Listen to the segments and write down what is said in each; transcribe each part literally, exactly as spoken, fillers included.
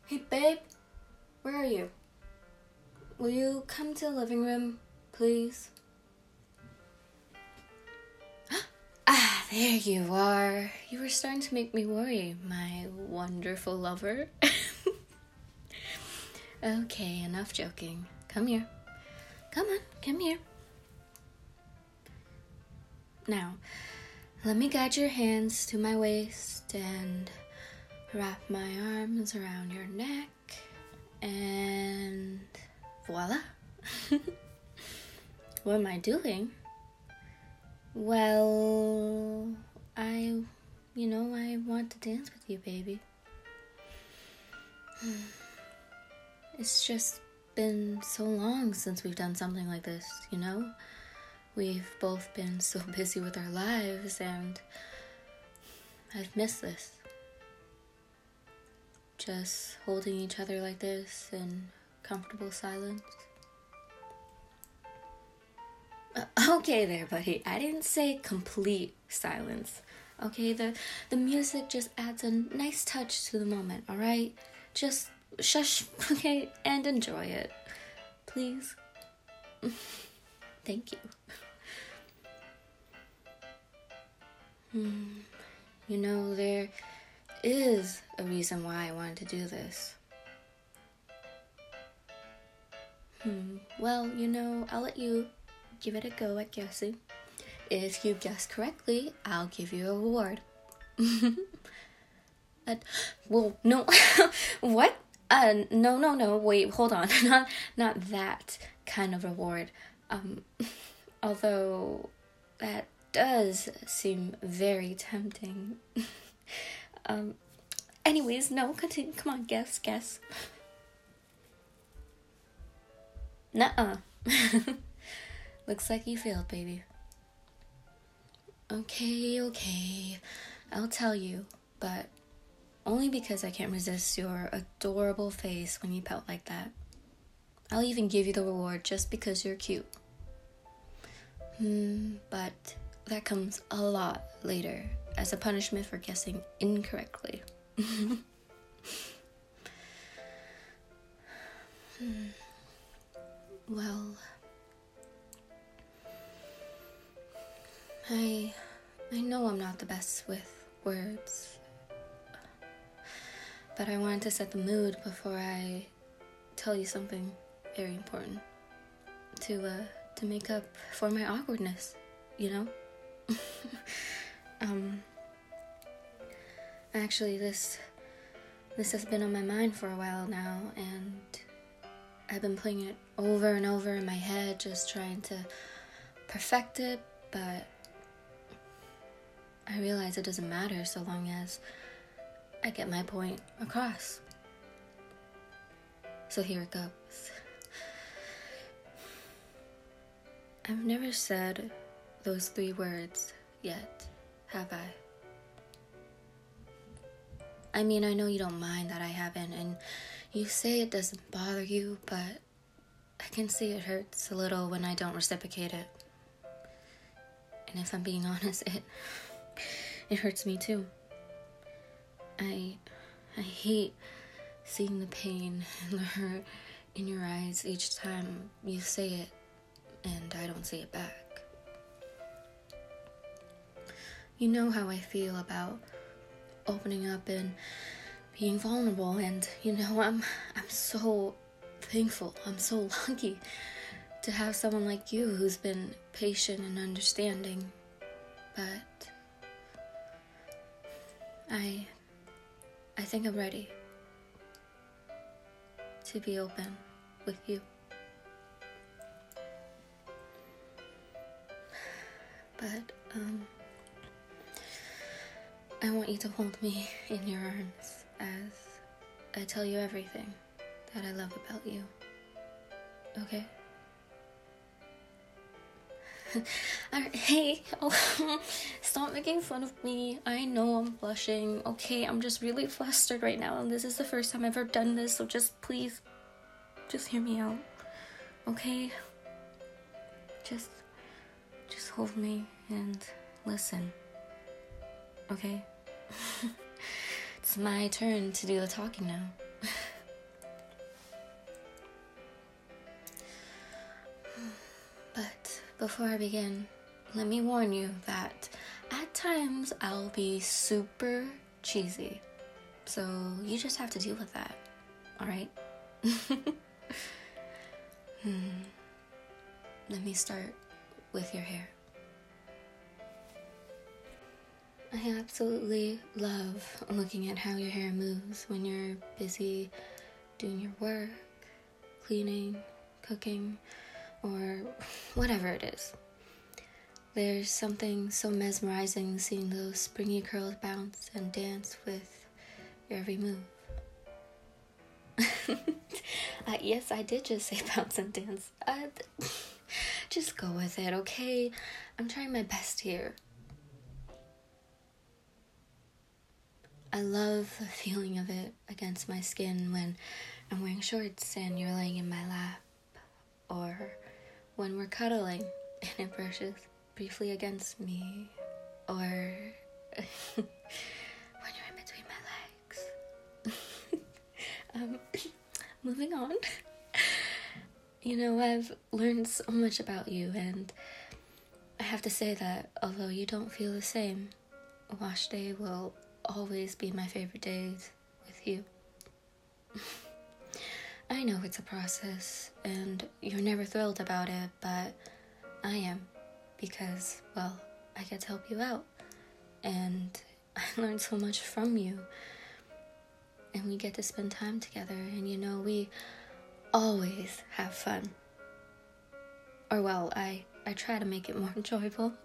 Hey, babe, where are you? Will you come to the living room, please? Ah, there you are. You were starting to make me worry, my wonderful lover. Okay, enough joking. Come here. Come on, come here. Now, let me guide your hands to my waist and wrap my arms around your neck, and voila. What am I doing? Well, I, you know, I want to dance with you, baby. It's just been so long since we've done something like this, you know? We've both been so busy with our lives, and I've missed this. Just holding each other like this in comfortable silence. Uh, okay there, buddy. I didn't say complete silence. Okay, the, the music just adds a nice touch to the moment, alright? Just shush, okay, and enjoy it. Please. Thank you. Hmm. You know, there is a reason why I wanted to do this. Hmm. Well, you know, I'll let you give it a go at guessing. If you guess correctly, I'll give you a reward. uh, well, no. What? Uh, no, no, no. Wait, hold on. not, not that kind of reward. Um, although that does seem very tempting. um. Anyways, no. Continue. Come on, guess, guess. Nuh-uh. Looks like you failed, baby. Okay, okay. I'll tell you, but only because I can't resist your adorable face when you pout like that. I'll even give you the reward just because you're cute. Hmm, but that comes a lot later as a punishment for guessing incorrectly. hmm. Well, I I know I'm not the best with words, but I wanted to set the mood before I tell you something very important to uh to make up for my awkwardness, you know? um actually this this has been on my mind for a while now, and I've been playing it over and over in my head, just trying to perfect it, but I realize it doesn't matter so long as I get my point across. So here it goes. I've never said those three words yet, have I? I mean, I know you don't mind that I haven't, and you say it doesn't bother you, but I can see it hurts a little when I don't reciprocate it. And if I'm being honest, it it hurts me too. I I hate seeing the pain and the hurt in your eyes each time you say it and I don't say it back. You know how I feel about opening up and being vulnerable, and you know, I'm I'm so thankful, I'm so lucky to have someone like you who's been patient and understanding. But I I think I'm ready to be open with you. But um I want you to hold me in your arms as I tell you everything that I love about you. Okay? Alright, hey, oh, stop making fun of me. I know I'm blushing. Okay, I'm just really flustered right now, and this is the first time I've ever done this, so just please, just hear me out. Okay? Just, just hold me and listen. Okay? It's my turn to do the talking now. before I begin, let me warn you that at times I'll be super cheesy. So you just have to deal with that, alright? hmm. Let me start with your hair. I absolutely love looking at how your hair moves when you're busy doing your work, cleaning, cooking, or whatever it is. There's something so mesmerizing seeing those springy curls bounce and dance with your every move. uh, yes, I did just say bounce and dance. Uh, just go with it, okay? I'm trying my best here. I love the feeling of it against my skin when I'm wearing shorts and you're laying in my lap, or when we're cuddling and it brushes briefly against me, or when you're in between my legs. um, moving on. You know, I've learned so much about you, and I have to say that although you don't feel the same, wash day will always be my favorite days with you. I know it's a process, and you're never thrilled about it, but I am, because, well, I get to help you out, and I learned so much from you, and we get to spend time together, and you know, we always have fun. Or, well, I, I try to make it more enjoyable.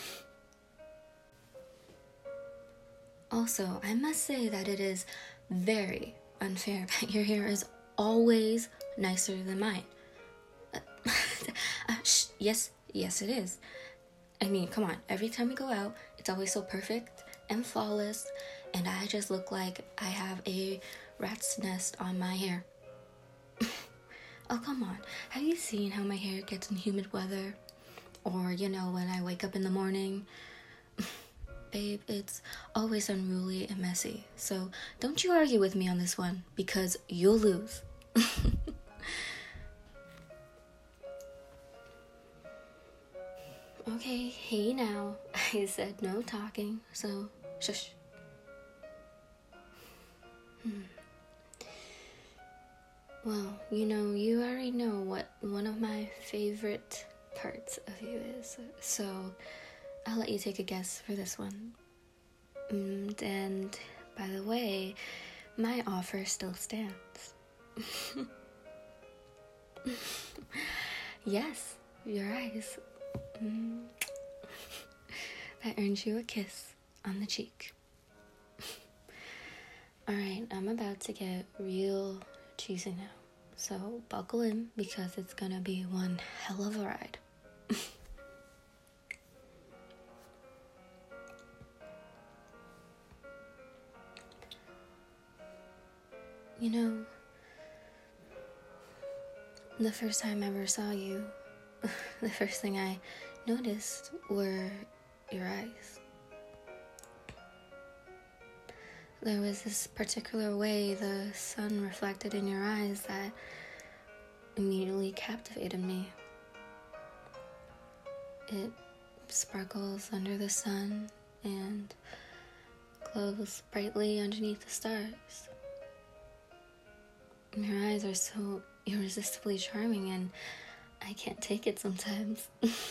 Also, I must say that it is very unfair that your hair is always nicer than mine. Uh, uh, sh- yes, yes it is. I mean, come on, every time we go out, it's always so perfect and flawless, and I just look like I have a rat's nest on my hair. Oh, come on, have you seen how my hair gets in humid weather? Or, you know, when I wake up in the morning? Babe, it's always unruly and messy. So don't you argue with me on this one, because you'll lose. Okay, hey now. I said no talking, so shush. Hmm. Well, you know, you already know what one of my favorite parts of you is, so I'll let you take a guess for this one. Mm, and by the way, my offer still stands. Yes, your eyes. Mm. That earns you a kiss on the cheek. Alright, I'm about to get real cheesy now. So buckle in, because it's gonna be one hell of a ride. You know, the first time I ever saw you, the first thing I noticed were your eyes. There was this particular way the sun reflected in your eyes that immediately captivated me. It sparkles under the sun and glows brightly underneath the stars. Your eyes are so irresistibly charming, and I can't take it sometimes.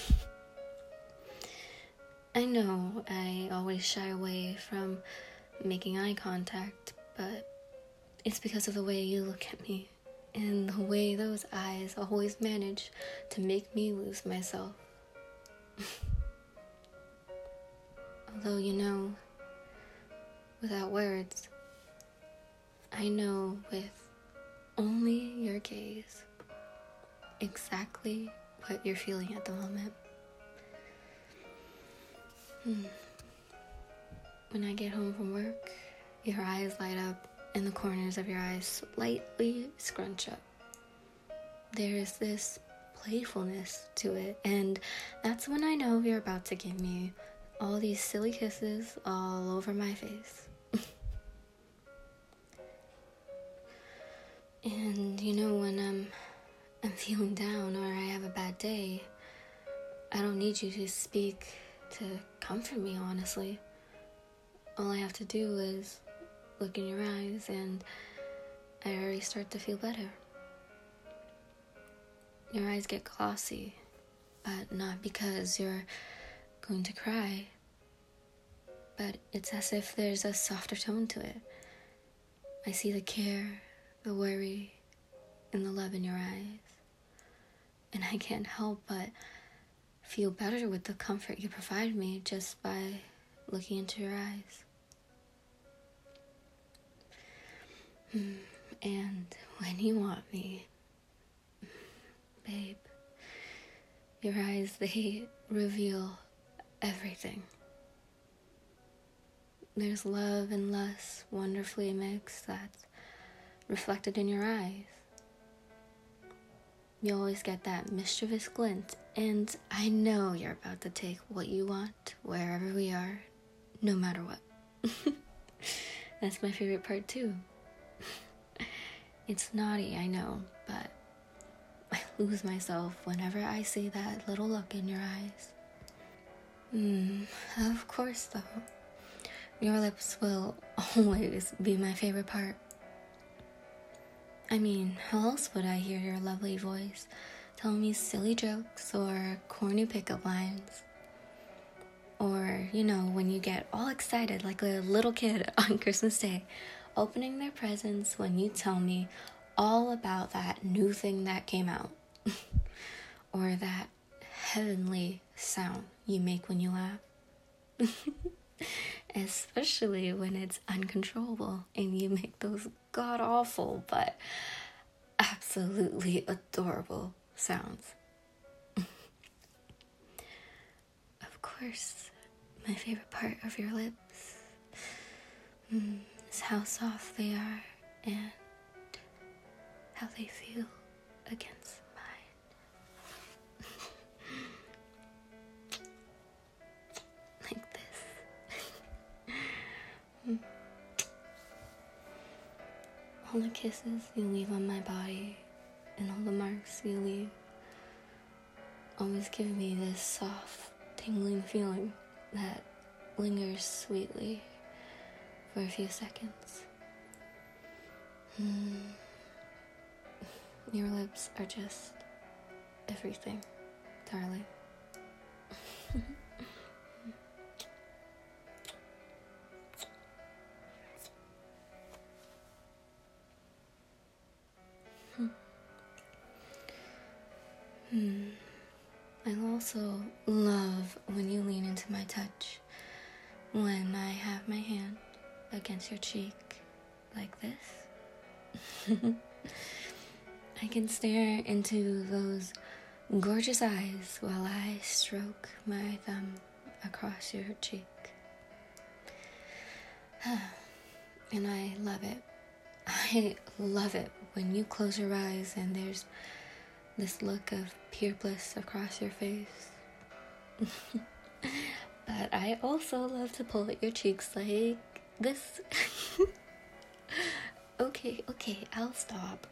I know I always shy away from making eye contact, but it's because of the way you look at me and the way those eyes always manage to make me lose myself. Although, you know, without words, I know with only your gaze exactly what you're feeling at the moment. Hmm. When I get home from work, your eyes light up and the corners of your eyes slightly scrunch up. There's this playfulness to it, and that's when I know you're about to give me all these silly kisses all over my face. And you know, when I'm I'm feeling down or I have a bad day, I don't need you to speak to comfort me, honestly. All I have to do is look in your eyes and I already start to feel better. Your eyes get glossy, but not because you're going to cry, but it's as if there's a softer tone to it. I see the care, the worry, and the love in your eyes, and I can't help but feel better with the comfort you provide me just by looking into your eyes. And when you want me, babe, your eyes, they reveal everything. There's love and lust wonderfully mixed that's reflected in your eyes. You always get that mischievous glint, and I know you're about to take what you want wherever we are, no matter what. That's my favorite part too. It's naughty, I know, but I lose myself whenever I see that little look in your eyes. Hmm, of course though. Your lips will always be my favorite part. I mean, how else would I hear your lovely voice telling me silly jokes or corny pickup lines? Or, you know, when you get all excited like a little kid on Christmas Day, opening their presents when you tell me all about that new thing that came out. Or that heavenly sound you make when you laugh. Especially when it's uncontrollable and you make those god-awful but absolutely adorable sounds. Of course, my favorite part of your lips mm, is how soft they are and how they feel against mine. Like this. Mm. All the kisses you leave on my body and all the marks you leave always give me this soft, tingling feeling that lingers sweetly for a few seconds. Mm. Your lips are just everything, darling. Hmm. I also love when you lean into my touch, when I have my hand against your cheek like this. I can stare into those gorgeous eyes while I stroke my thumb across your cheek. And I love it. I love it when you close your eyes and there's this look of pure bliss across your face. But I also love to pull at your cheeks like this. Okay, okay, I'll stop.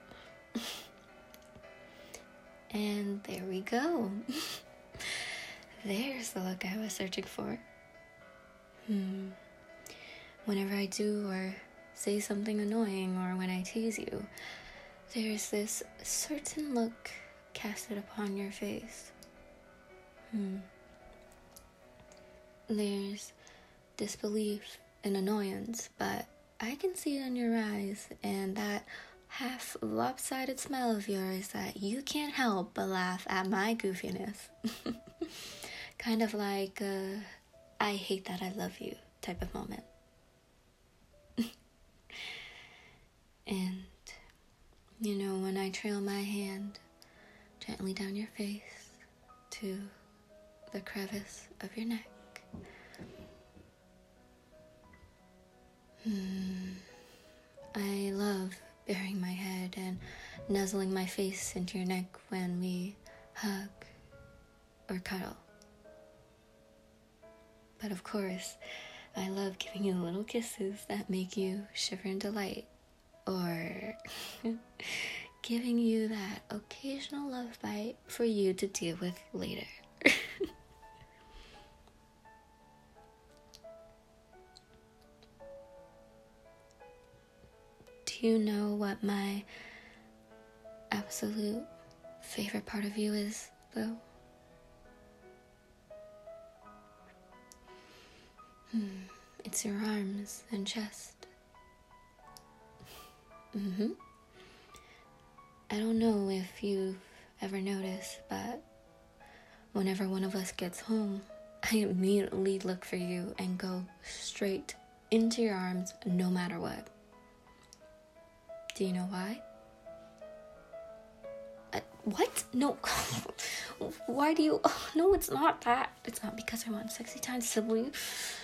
And there we go. There's the look I was searching for. Hmm. Whenever I do or say something annoying or when I tease you, there's this certain look casted upon your face. Hmm. There's disbelief and annoyance, but I can see it in your eyes and that half lopsided smile of yours that you can't help but laugh at my goofiness. Kind of like a I hate that I love you type of moment. And, you know, when I trail my hand gently down your face to the crevice of your neck, hmm, I love burying my head and nuzzling my face into your neck when we hug or cuddle. But of course, I love giving you little kisses that make you shiver in delight, or giving you that occasional love bite for you to deal with later. Do you know what my absolute favorite part of you is, though? Hmm. It's your arms and chest. Mm-hmm. I don't know if you've ever noticed, but whenever one of us gets home, I immediately look for you and go straight into your arms no matter what. Do you know why? Uh, what? No. Why do you... Oh, no, it's not that. It's not because I want sexy time, Sibyl.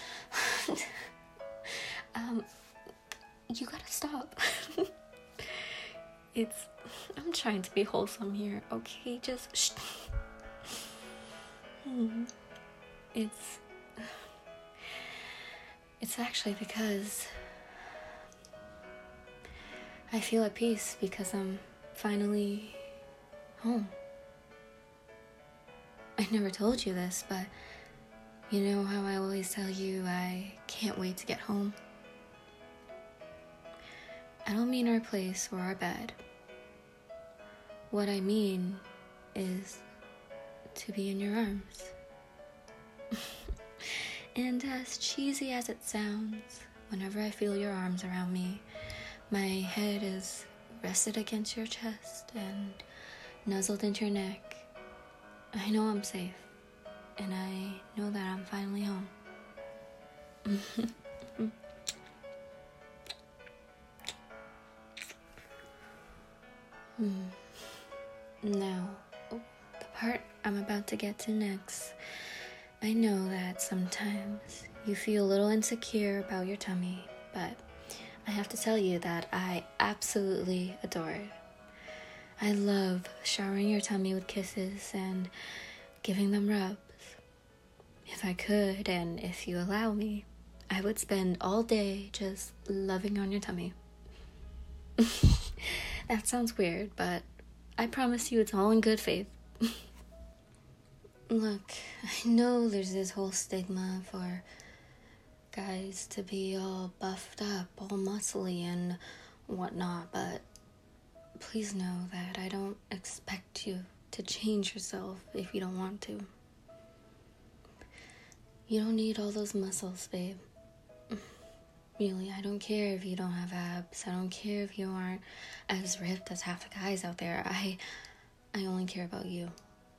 um, you gotta stop. It's... I'm trying to be wholesome here, okay? Just... Shh. Hmm. It's... It's actually because... I feel at peace because I'm finally home. I never told you this, but you know how I always tell you I can't wait to get home? I don't mean our place or our bed. What I mean is to be in your arms. And as cheesy as it sounds, whenever I feel your arms around me, my head is rested against your chest and nuzzled into your neck. I know I'm safe, and I know that I'm finally home. hmm. Now, the part I'm about to get to next. I know that sometimes you feel a little insecure about your tummy, but I have to tell you that I absolutely adore it. I love showering your tummy with kisses and giving them rubs. If I could, and if you allow me, I would spend all day just loving on your tummy. That sounds weird, but I promise you it's all in good faith. Look, I know there's this whole stigma for guys to be all buffed up, all muscly and whatnot, but please know that I don't expect you to change yourself if you don't want to. You don't need all those muscles, babe. Really, I don't care if you don't have abs. I don't care if you aren't as ripped as half the guys out there. I, I only care about you.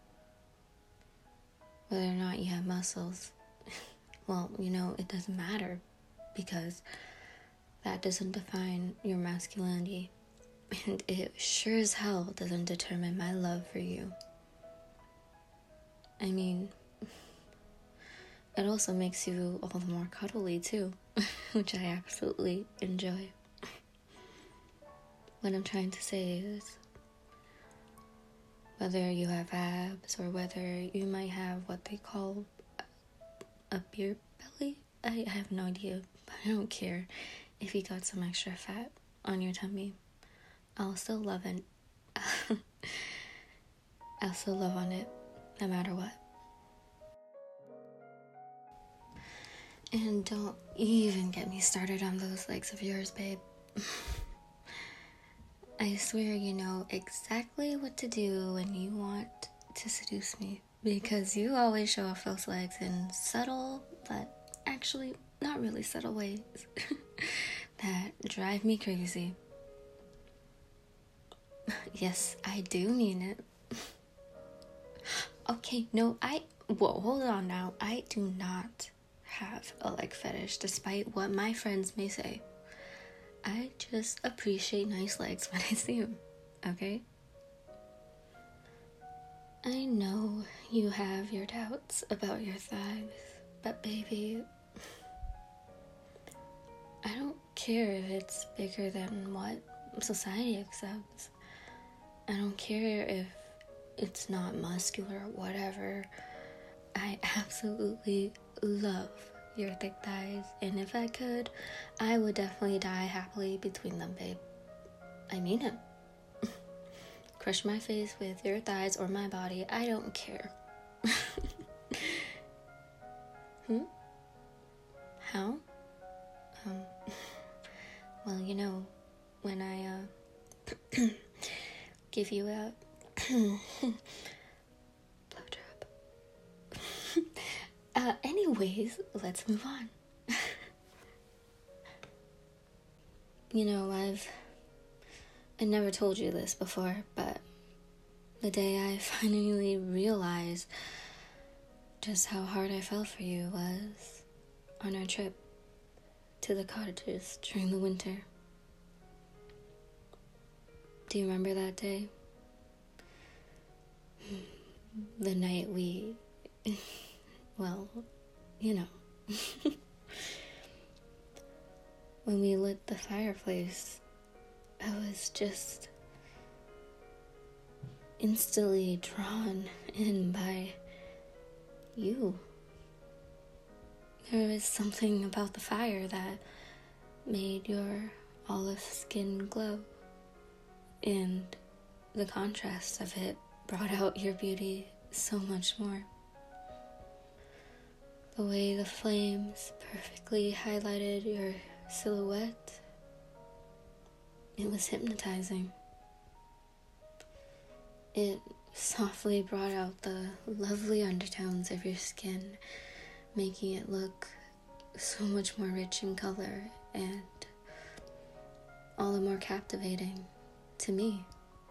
Whether or not you have muscles, well, you know, it doesn't matter because that doesn't define your masculinity. And it sure as hell doesn't determine my love for you. I mean, it also makes you all the more cuddly too, which I absolutely enjoy. What I'm trying to say is, whether you have abs or whether you might have what they call a beer belly, I have no idea, but I don't care if you got some extra fat on your tummy. I'll still love it. I'll still love on it, no matter what. And don't even get me started on those legs of yours, babe. I swear you know exactly what to do when you want to seduce me, because you always show off those legs in subtle, but actually not really subtle ways that drive me crazy. Yes, I do mean it. Okay, no, I... Whoa, hold on now. I do not have a leg fetish, despite what my friends may say. I just appreciate nice legs when I see them, okay? I know you have your doubts about your thighs, but baby, I don't care if it's bigger than what society accepts. I don't care if it's not muscular or whatever. I absolutely love your thick thighs, and if I could, I would definitely die happily between them, babe. I mean it. Crush my face with your thighs or my body, I don't care. Hmm? How? Um, well, you know, when I, uh, give you a blowjob. uh, anyways, let's move on. You know, I've, I never told you this before, but the day I finally realized just how hard I fell for you was on our trip to the cottages during the winter. Do you remember that day? The night we, well, you know, when we lit the fireplace, I was just instantly drawn in by you. There was something about the fire that made your olive skin glow, and the contrast of it brought out your beauty so much more. The way the flames perfectly highlighted your silhouette, it was hypnotizing. It softly brought out the lovely undertones of your skin, making it look so much more rich in color and all the more captivating to me.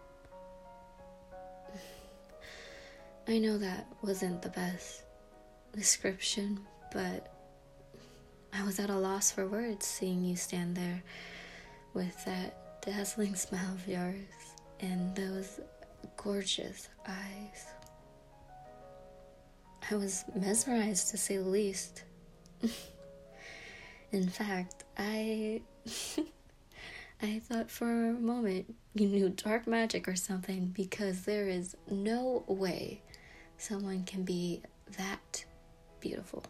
I know that wasn't the best description, but I was at a loss for words seeing you stand there with that dazzling smile of yours and those gorgeous eyes. I was mesmerized, to say the least. In fact, I I thought for a moment you knew dark magic or something, because there is no way someone can be that beautiful.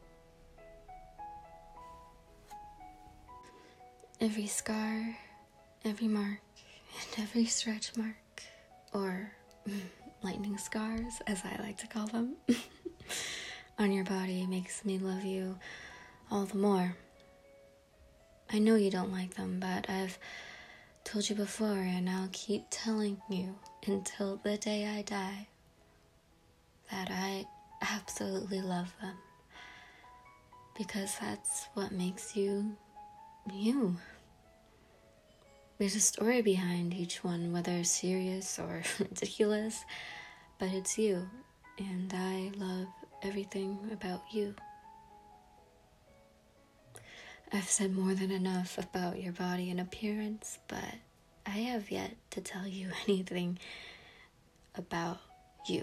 Every scar, every mark, and every stretch mark, or lightning scars, as I like to call them, on your body makes me love you all the more. I know you don't like them, but I've told you before, and I'll keep telling you until the day I die, that I absolutely love them, because that's what makes you you. There's a story behind each one, whether serious or ridiculous, but it's you, and I love everything about you. I've said more than enough about your body and appearance, but I have yet to tell you anything about you.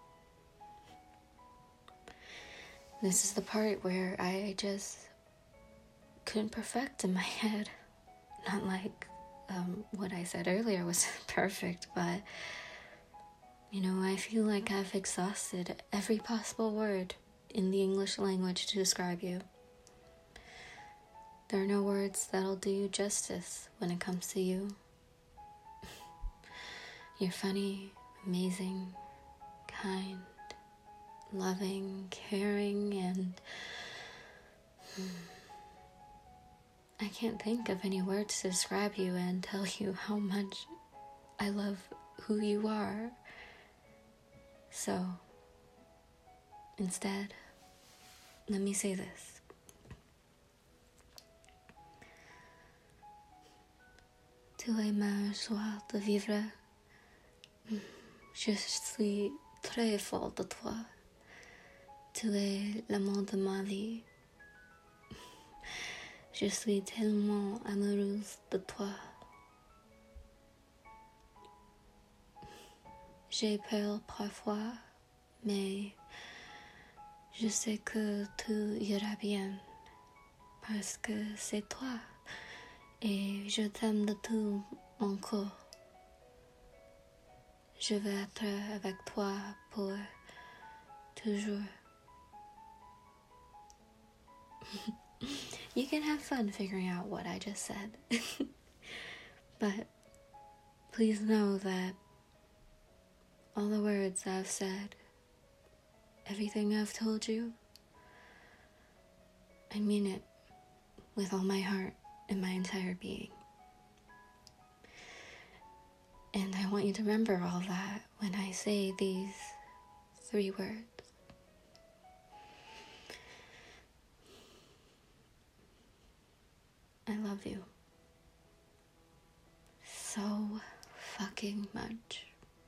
This is the part where I just couldn't perfect in my head. Not like um, what I said earlier was perfect, but you know, I feel like I've exhausted every possible word in the English language to describe you. There are no words that'll do you justice when it comes to you. You're funny, amazing, kind, loving, caring, and I can't think of any words to describe you and tell you how much I love who you are. So, instead, let me say this. Tu es ma joie de vivre. Je suis très folle de toi. Tu es l'amour de ma vie. Je suis tellement amoureuse de toi. J'ai peur parfois, mais je sais que tout ira bien, parce que c'est toi, et je t'aime de tout mon corps. Je vais être avec toi pour toujours. You can have fun figuring out what I just said. But please know that all the words I've said, everything I've told you, I mean it with all my heart and my entire being. And I want you to remember all that when I say these three words. I love you so fucking much.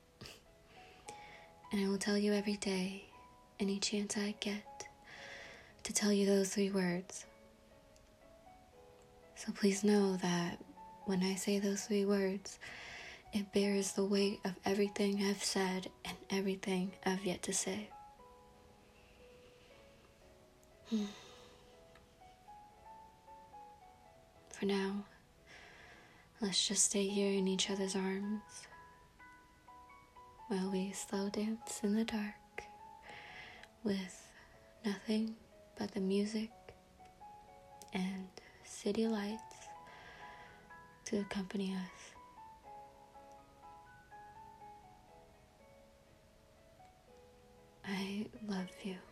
And I will tell you every day, any chance I get, to tell you those three words. So please know that when I say those three words, it bears the weight of everything I've said and everything I've yet to say. Hmm. For now, let's just stay here in each other's arms while we slow dance in the dark with nothing but the music and city lights to accompany us. I love you.